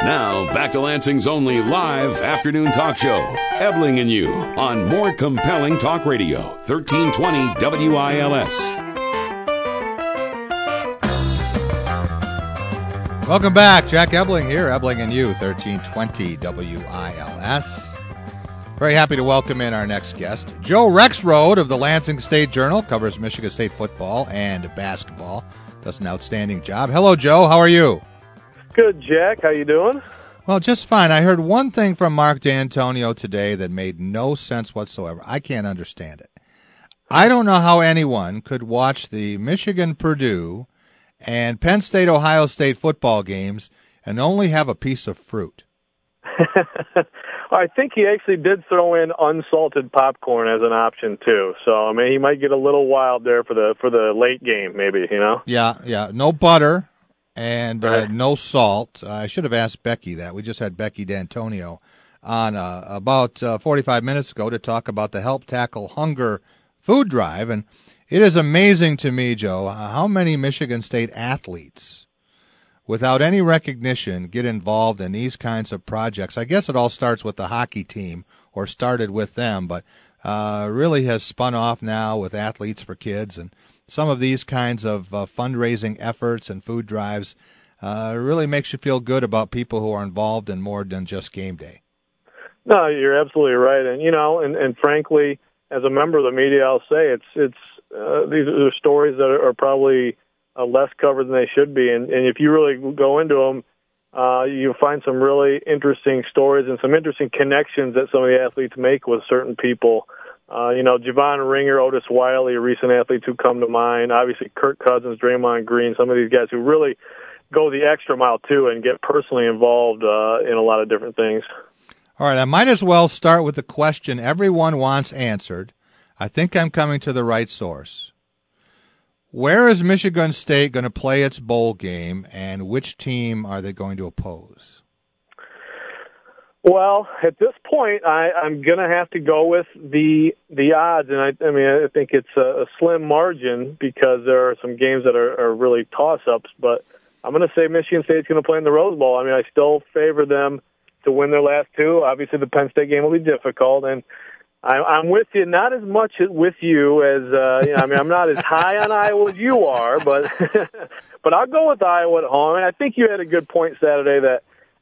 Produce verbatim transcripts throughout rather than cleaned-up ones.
Now, back to Lansing's only live afternoon talk show, Ebling and You, on More Compelling Talk Radio, thirteen twenty W I L S. Welcome back. Jack Ebling here, Ebling and You, thirteen twenty W I L S. Very happy to welcome in our next guest. Joe Rexrode of the Lansing State Journal, covers Michigan State football and basketball. Does an outstanding job. Hello, Joe. How are you? Good, Jack. How you doing? Well, just fine. I heard one thing from Mark D'Antonio today that made no sense whatsoever. I can't understand it. I don't know how anyone could watch the Michigan-Purdue and Penn State-Ohio State football games and only have a piece of fruit. I think he actually did throw in unsalted popcorn as an option too. So I mean, he might get a little wild there for the for the late game, maybe. You know? Yeah, yeah. No butter. And uh, no salt. Uh, I should have asked Becky that. We just had Becky D'Antonio on uh, about uh, forty-five minutes ago to talk about the Help Tackle Hunger food drive. And it is amazing to me, Joe, how many Michigan State athletes, without any recognition, get involved in these kinds of projects. I guess it all starts with the hockey team, or started with them, but uh, really has spun off now with Athletes for Kids. And some of these kinds of uh, fundraising efforts and food drives uh, really makes you feel good about people who are involved in more than just game day. No, you're absolutely right. And, you know, and, and frankly, as a member of the media, I'll say it's it's uh, these are stories that are, are probably uh, less covered than they should be. And, and if you really go into them, uh, you find some really interesting stories and some interesting connections that some of the athletes make with certain people. Uh, you know, Javon Ringer, Otis Wiley, recent athletes who come to mind. Obviously, Kirk Cousins, Draymond Green, some of these guys who really go the extra mile, too, and get personally involved uh, in a lot of different things. All right, I might as well start with the question everyone wants answered. I think I'm coming to the right source. Where is Michigan State going to play its bowl game, and which team are they going to oppose? Well, at this point, I, I'm going to have to go with the the odds, and I, I mean, I think it's a, a slim margin because there are some games that are, are really toss-ups. But I'm going to say Michigan State's going to play in the Rose Bowl. I mean, I still favor them to win their last two. Obviously, the Penn State game will be difficult, and I, I'm with you. Not as much with you as uh, you know, I mean, I'm not as high on Iowa as you are, but but I'll go with Iowa at home. And I think you had a good point Saturday that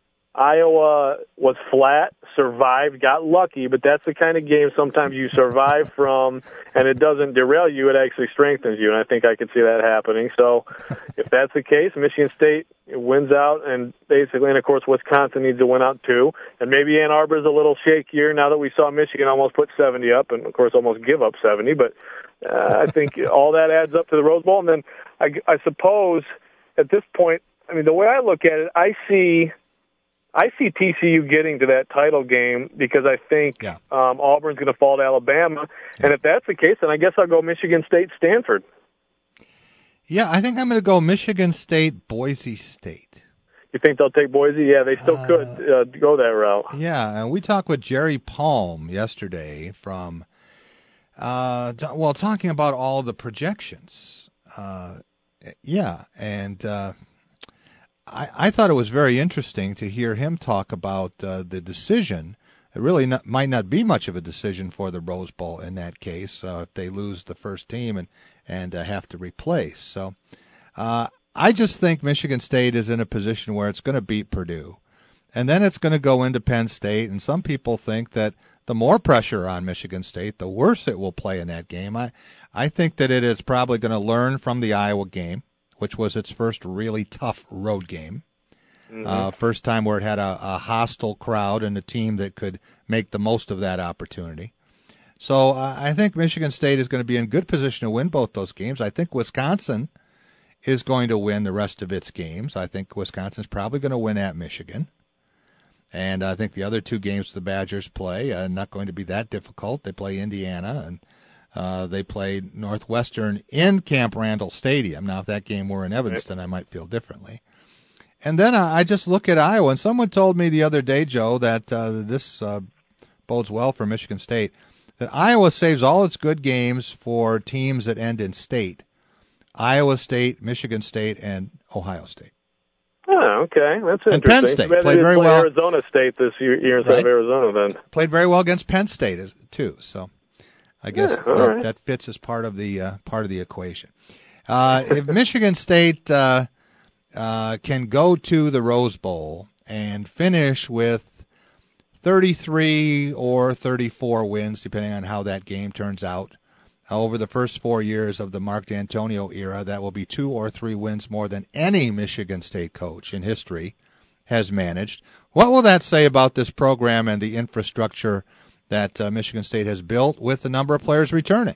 Iowa was flat, survived, got lucky, but that's the kind of game sometimes you survive from, and it doesn't derail you, it actually strengthens you, and I think I could see that happening. So if that's the case, Michigan State wins out, and basically, and of course, Wisconsin needs to win out too, and maybe Ann Arbor's a little shakier now that we saw Michigan almost put seventy up, and of course almost give up seventy, but uh, I think all that adds up to the Rose Bowl, and then I, I suppose at this point, I mean, the way I look at it, I see I see T C U getting to that title game because I think yeah. um, Auburn's going to fall to Alabama. Yeah. And if that's the case, then I guess I'll go Michigan State, Stanford. Yeah, I think I'm going to go Michigan State, Boise State. You think they'll take Boise? Yeah, they still uh, could uh, go that route. Yeah, and we talked with Jerry Palm yesterday from, uh, well, talking about all the projections. Uh, yeah, and uh, I, I thought it was very interesting to hear him talk about uh, the decision. It really not, might not be much of a decision for the Rose Bowl in that case uh, if they lose the first team and, and uh, have to replace. So uh, I just think Michigan State is in a position where it's going to beat Purdue. And then it's going to go into Penn State, and some people think that the more pressure on Michigan State, the worse it will play in that game. I, I think that it is probably going to learn from the Iowa game, which was its first really tough road game. Mm-hmm. Uh, first time where it had a, a hostile crowd and a team that could make the most of that opportunity. So uh, I think Michigan State is going to be in good position to win both those games. I think Wisconsin is going to win the rest of its games. I think Wisconsin's probably going to win at Michigan. And I think the other two games the Badgers play are not going to be that difficult. They play Indiana, and uh, they play Northwestern in Camp Randall Stadium. Now, if that game were in Evanston, I might feel differently. And then I just look at Iowa, and someone told me the other day, Joe, that uh, this uh, bodes well for Michigan State, that Iowa saves all its good games for teams that end in state. Iowa State, Michigan State, and Ohio State. Oh, okay. That's and interesting. Penn State Maybe played they very play well. Arizona State this year, year instead Right. of Arizona then. Played very well against Penn State too. So I guess Yeah, that, right. that fits as part of the uh, part of the equation. Uh, if Michigan State uh, uh, can go to the Rose Bowl and finish with thirty-three or thirty-four wins, depending on how that game turns out, over the first four years of the Mark D'Antonio era, that will be two or three wins more than any Michigan State coach in history has managed. What will that say about this program and the infrastructure that uh, Michigan State has built with the number of players returning?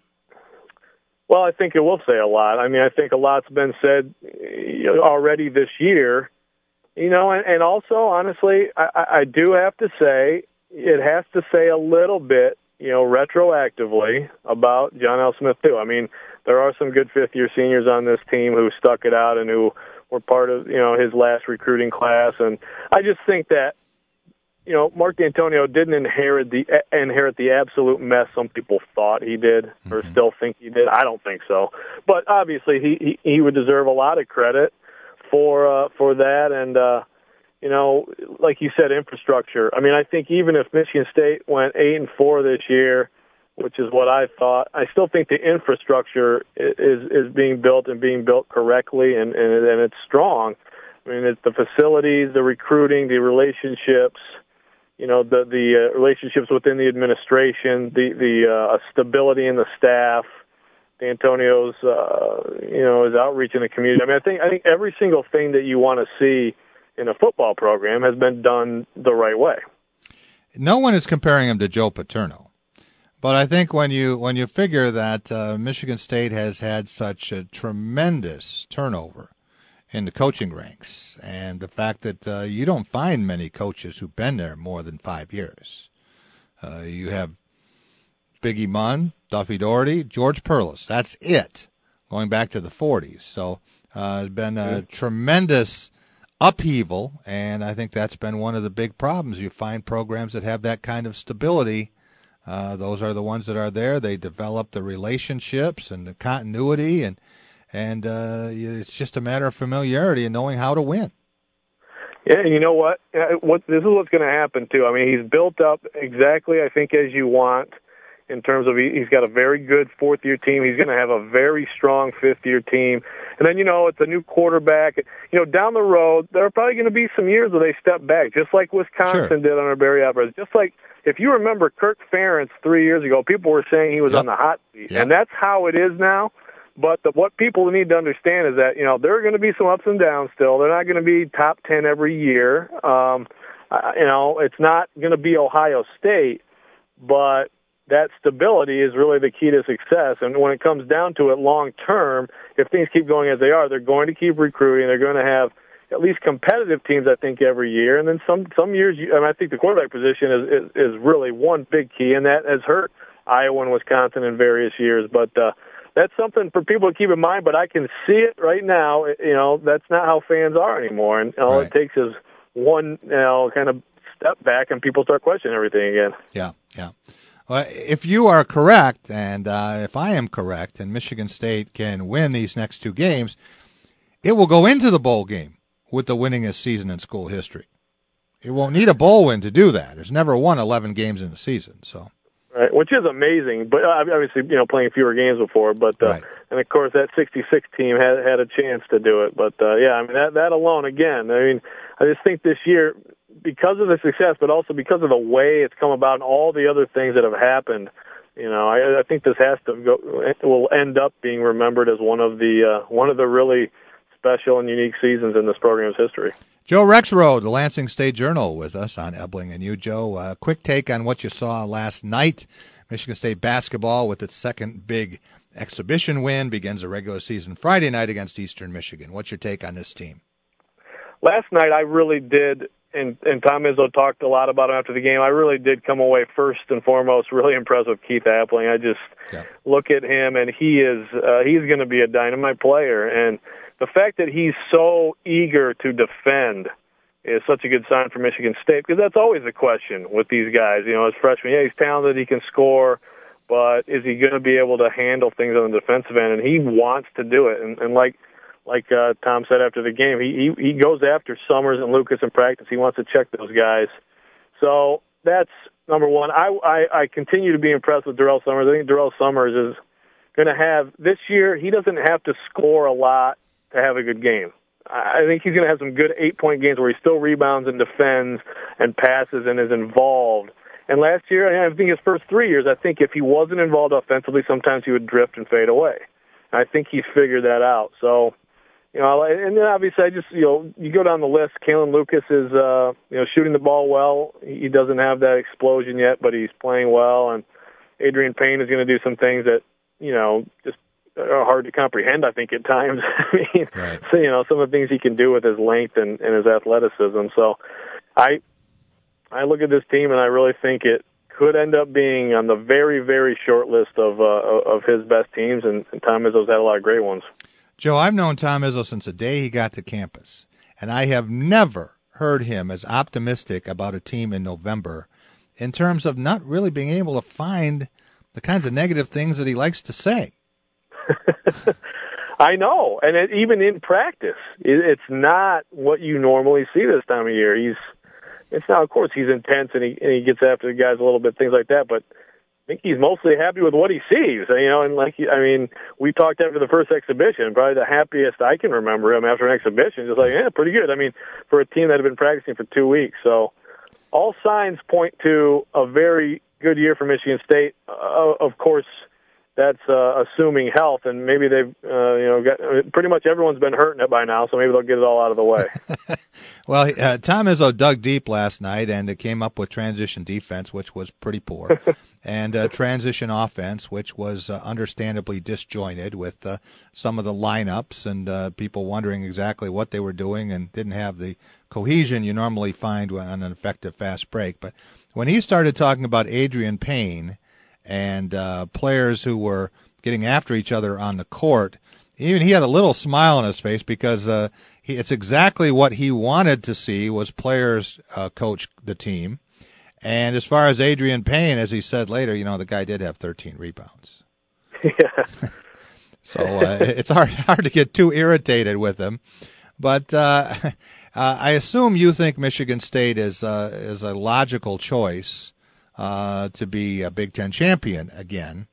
Well, I think it will say a lot. I mean, I think a lot's been said already this year. You know, and, and also, honestly, I, I do have to say, it has to say a little bit, you know, retroactively about John L. Smith, too. I mean, there are some good fifth-year seniors on this team who stuck it out and who were part of, you know, his last recruiting class. And I just think that, you know, Mark D'Antonio didn't inherit the inherit the absolute mess some people thought he did or mm-hmm. still think he did. I don't think so. But obviously he, he, he would deserve a lot of credit for uh, for that. And, uh, you know, like you said, infrastructure. I mean, I think even if Michigan State went eight and four this year, which is what I thought, I still think the infrastructure is is being built and being built correctly, and, and, and it's strong. I mean, it's the facilities, the recruiting, the relationships, you know, the the uh, relationships within the administration, the the uh, stability in the staff, D'Antonio's, uh, you know, his outreach in the community. I mean, I think I think every single thing that you want to see in a football program has been done the right way. No one is comparing him to Joe Paterno, but I think when you when you figure that uh, Michigan State has had such a tremendous turnover in the coaching ranks, and the fact that uh, you don't find many coaches who've been there more than five years. Uh, you have Biggie Munn, Duffy Doherty, George Perlis. That's it, going back to the forties. So uh, it's been a mm-hmm. tremendous upheaval, and I think that's been one of the big problems. You find programs that have that kind of stability. Uh, those are the ones that are there. They develop the relationships and the continuity, and and uh, it's just a matter of familiarity and knowing how to win. Yeah, and you know what? What this is what's going to happen too. I mean, he's built up exactly, I think, as you want. In terms of, he's got a very good fourth-year team. He's going to have a very strong fifth-year team. And then, you know, it's a new quarterback. You know, down the road, there are probably going to be some years where they step back, just like Wisconsin sure. did under Barry Alvarez. Just like, if you remember Kirk Ferentz three years ago, people were saying he was yep. on the hot seat. Yep. And that's how it is now. But the, what people need to understand is that, you know, there are going to be some ups and downs still. They're not going to be top ten every year. Um, uh, you know, it's not going to be Ohio State, but that stability is really the key to success. And when it comes down to it long term, if things keep going as they are, they're going to keep recruiting. They're going to have at least competitive teams, I think, every year. And then some some years, I, mean, I think the quarterback position is, is, is really one big key, and that has hurt Iowa and Wisconsin in various years. But uh, that's something for people to keep in mind. But I can see it right now. You know, that's not how fans are anymore. And all right. it takes is one, you know, kind of step back, and people start questioning everything again. Yeah, yeah. Well, if you are correct, and uh, if I am correct, and Michigan State can win these next two games, it will go into the bowl game with the winningest season in school history. It won't need a bowl win to do that. It's never won eleven games in a season, so. Right, which is amazing, but obviously, you know, playing fewer games before, but uh, right. and of course that sixty-six team had had a chance to do it, but uh, yeah, I mean that that alone, again, I mean, I just think this year, because of the success, but also because of the way it's come about and all the other things that have happened, you know, I, I think this has to go, will end up being remembered as one of the uh, one of the really special and unique seasons in this program's history. Joe Rexrode, the Lansing State Journal, with us on Ebling and You. Joe, uh, quick take on what you saw last night. Michigan State basketball, with its second big exhibition win, begins a regular season Friday night against Eastern Michigan. What's your take on this team? Last night I really did, and, and Tom Izzo talked a lot about it after the game, I really did come away first and foremost really impressed with Keith Appling. I just yeah. look at him, and he is uh, he's going to be a dynamite player. And the fact that he's so eager to defend is such a good sign for Michigan State, because that's always the question with these guys. You know, as freshmen, yeah, he's talented, he can score, but is he going to be able to handle things on the defensive end? And he wants to do it. And, and like like uh, Tom said after the game. He, he he goes after Summers and Lucas in practice. He wants to check those guys. So that's number one. I I, I continue to be impressed with Darrell Summers. I think Darrell Summers is going to have this year. He doesn't have to score a lot to have a good game. I think he's going to have some good eight-point games where he still rebounds and defends and passes and is involved. And last year, I think his first three years, I think if he wasn't involved offensively, sometimes he would drift and fade away. And I think he's figured that out. So, you know, and then obviously I just, you know, you go down the list, Kalen Lucas is, uh, you know, shooting the ball well. He doesn't have that explosion yet, but he's playing well. And Adrian Payne is going to do some things that, you know, just are hard to comprehend, I think, at times. I mean, right. So, you know, some of the things he can do with his length and, and his athleticism. So I I look at this team, and I really think it could end up being on the very, very short list of uh, of his best teams, and, and Tom Izzo's had a lot of great ones. Joe, I've known Tom Izzo since the day he got to campus, and I have never heard him as optimistic about a team in November in terms of not really being able to find the kinds of negative things that he likes to say. I know, and it, even in practice, it, it's not what you normally see this time of year. He's, it's now, of course, he's intense and he and he gets after the guys a little bit, things like that. But I think he's mostly happy with what he sees, you know. And like, I mean, we talked after the first exhibition, probably the happiest I can remember him after an exhibition. Just like, yeah, pretty good. I mean, for a team that had been practicing for two weeks, so all signs point to a very good year for Michigan State. Uh, of course. That's uh, assuming health, and maybe they've, uh, you know, got, pretty much everyone's been hurting it by now, so maybe they'll get it all out of the way. Well, uh, Tom Izzo dug deep last night, and it came up with transition defense, which was pretty poor, and uh, transition offense, which was uh, understandably disjointed with uh, some of the lineups and uh, people wondering exactly what they were doing and didn't have the cohesion you normally find on an effective fast break. But when he started talking about Adrian Payne and uh, players who were getting after each other on the court, even he had a little smile on his face because uh, he, it's exactly what he wanted to see was players uh, coach the team. And as far as Adrian Payne, as he said later, you know, the guy did have thirteen rebounds. Yeah. So uh, it's hard hard to get too irritated with him. But uh, uh, I assume you think Michigan State is uh, is a logical choice Uh, to be a Big Ten champion again.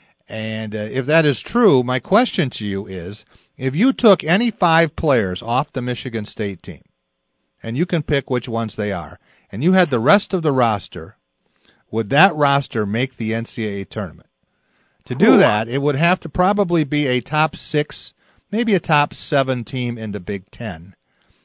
And uh, if that is true, my question to you is, if you took any five players off the Michigan State team, and you can pick which ones they are, and you had the rest of the roster, would that roster make the N C double A tournament? To do that, it would have to probably be a top six, maybe a top seven team in the Big Ten.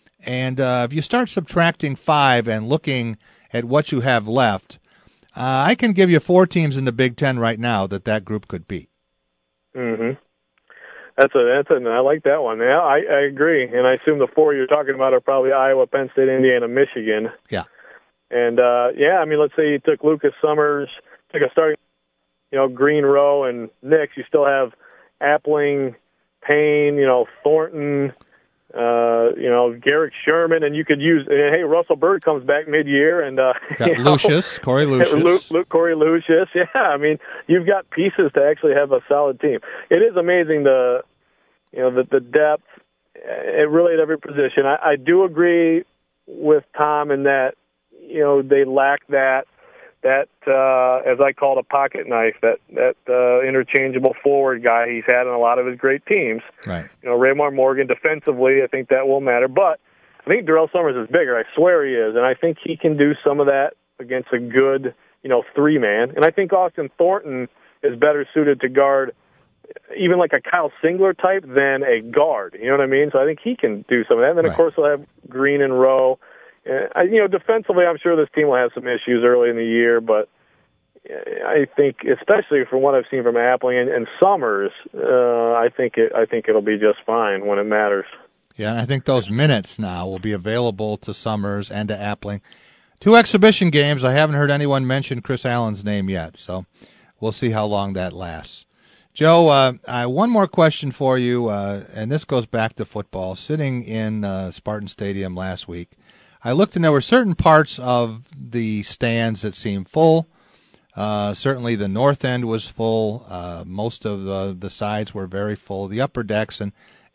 And uh, if you start subtracting five and looking at what you have left, Uh, I can give you four teams in the Big Ten right now that that group could beat. Mm-hmm. That's a that's a I like that one. Yeah, I, I agree, and I assume the four you're talking about are probably Iowa, Penn State, Indiana, Michigan. Yeah. And uh, yeah, I mean, let's say you took Lucas Summers, took a starting, you know, Green, Rowe, and Nix. You still have Appling, Payne, you know, Thornton. Uh, you know, Garrick Sherman, and you could use, and hey, Russell Bird comes back mid-year, and uh, got Lucius, know, Corey Lucius. Luke, Luke, Corey Lucius, yeah, I mean, you've got pieces to actually have a solid team. It is amazing the, you know, the, the depth, it really at every position. I, I do agree with Tom in that, you know, they lack that, that, uh, as I call it, a pocket knife, that, that, uh, interchangeable forward guy he's had in a lot of his great teams. Right. You know, Raymar Morgan, defensively, I think that will matter. But I think Darrell Summers is bigger. I swear he is. And I think he can do some of that against a good, you know, three-man. And I think Austin Thornton is better suited to guard even like a Kyle Singler type than a guard. You know what I mean? So I think he can do some of that. And then, right. of course, we'll have Green and Rowe. Uh, you know, defensively, I'm sure this team will have some issues early in the year, but I think, especially from what I've seen from Appling and, and Summers, uh, I think it, I think it'll be just fine when it matters. Yeah, and I think those minutes now will be available to Summers and to Appling. Two exhibition games. I haven't heard anyone mention Chris Allen's name yet, so we'll see how long that lasts. Joe, uh, uh, one more question for you, uh, and this goes back to football. Sitting in uh, Spartan Stadium last week, I looked and there were certain parts of the stands that seemed full. Uh, certainly the north end was full. Uh, most of the, the sides were very full, the upper decks, and,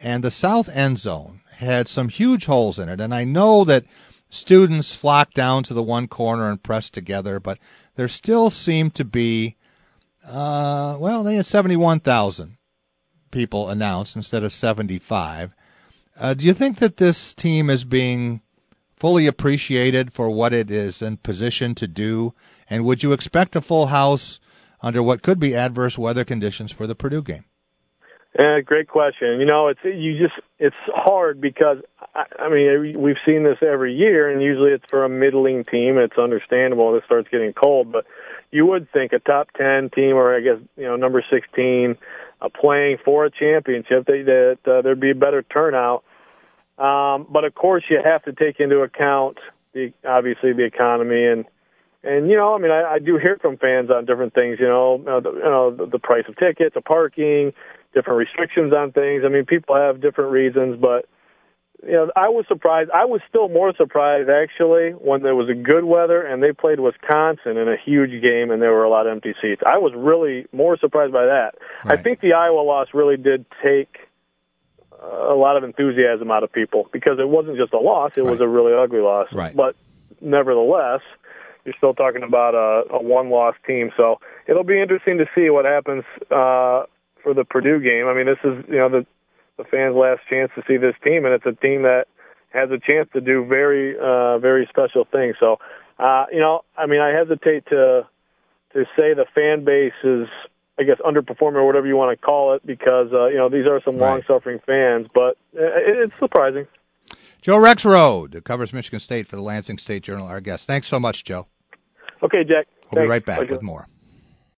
and the south end zone had some huge holes in it. And I know that students flocked down to the one corner and pressed together, but there still seemed to be, uh, well, they had seventy-one thousand people announced instead of seventy-five. Uh, do you think that this team is being fully appreciated for what it is in position to do? And would you expect a full house under what could be adverse weather conditions for the Purdue game? Yeah, great question. You know, it's you just it's hard because I, I mean we've seen this every year, and usually it's for a middling team. It's understandable. It starts getting cold, but you would think a top ten team, or I guess you know number sixteen, uh, playing for a championship, they, that uh, there'd be a better turnout. Um, but of course, you have to take into account the obviously the economy and. And, you know, I mean, I, I do hear from fans on different things, you know, uh, the, you know, the, the price of tickets, the parking, different restrictions on things. I mean, people have different reasons, but, you know, I was surprised. I was still more surprised, actually, when there was a good weather and they played Wisconsin in a huge game and there were a lot of empty seats. I was really more surprised by that. Right. I think the Iowa loss really did take a lot of enthusiasm out of people because it wasn't just a loss. It right. was a really ugly loss. Right. But nevertheless, you're still talking about a, a one-loss team. So it'll be interesting to see what happens uh, for the Purdue game. I mean, this is, you know, the, the fans' last chance to see this team, and it's a team that has a chance to do very, uh, very special things. So, uh, you know, I mean, I hesitate to to say the fan base is, I guess, underperforming or whatever you want to call it because, uh, you know, these are some right. long-suffering fans, but it, it's surprising. Joe Rexrode, who covers Michigan State for the Lansing State Journal, our guest. Thanks so much, Joe. Okay, Jack. We'll Thanks. be right back Pleasure. with more.